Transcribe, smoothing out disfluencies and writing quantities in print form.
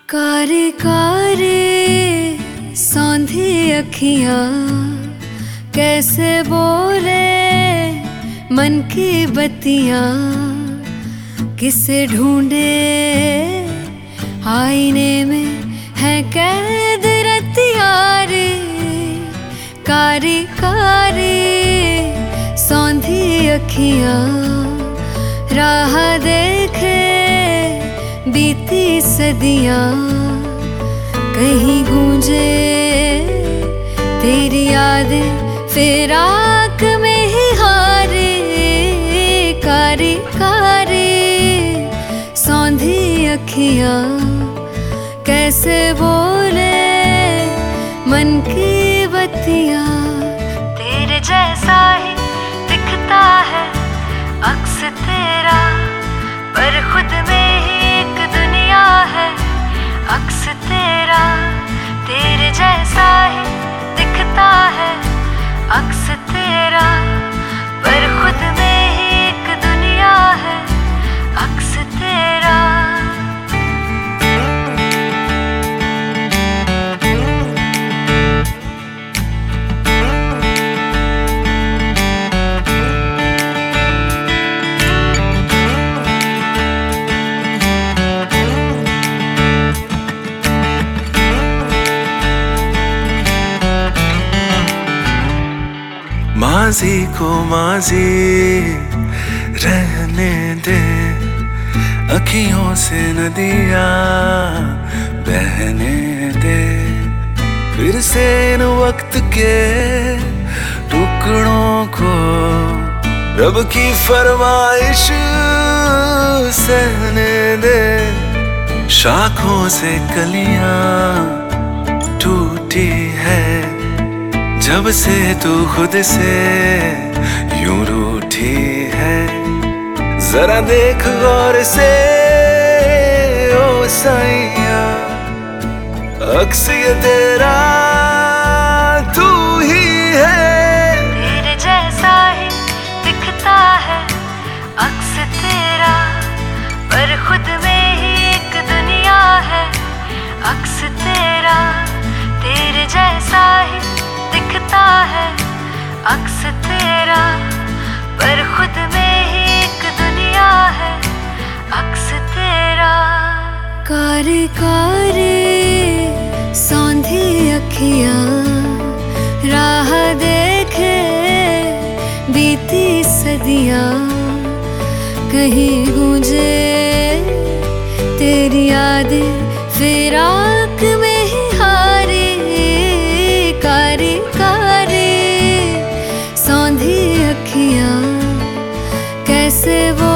कारे कारे सौंधी अखियां कैसे बोले मन की बत्तियां, किसे ढूंढे आईने में है कैद रतियां रे। कारी कारी सौंधी अखियां राह देखे बीती सदियां, कहीं गूंजे तेरी यादें फिर आँख में ही हारे। कारी कारी सौंधी अखियां कैसे बोले मन की बत्तियां। तेरे जैसा ही दिखता है अक्स तेरा, पर खुद में ही एक दुनिया है अक्स तेरा। तेरे जैसा ही दिखता है अक्स तेरा, पर खुद में ही एक दुनिया है अक्स तेरा। माज़ी को माज़ी रहने दे, अखियों से नदियाँ बहने दे। फिर से इन वक्त के टुकड़ों को रब की फरमाइश सहने दे। शाखों से कलियां टूटी है जब से तू खुद से यूं रूठी है। जरा देख गौर से ओ साइया, अक्स ये तेरा तू ही है। तेरे जैसा ही दिखता है अक्स तेरा, पर खुद में ही एक दुनिया है अक्स तेरा। तेरे जैसा ही दिखता है अक्स तेरा, पर खुद में ही एक दुनिया है अक्स तेरा। कारे कारे सौंधी अखियां राह देखे बीती सदियां, कहीं गूंजे तेरी यादें फिर आँख में ही हारे। कारी कारी सौंधी अखियां कैसे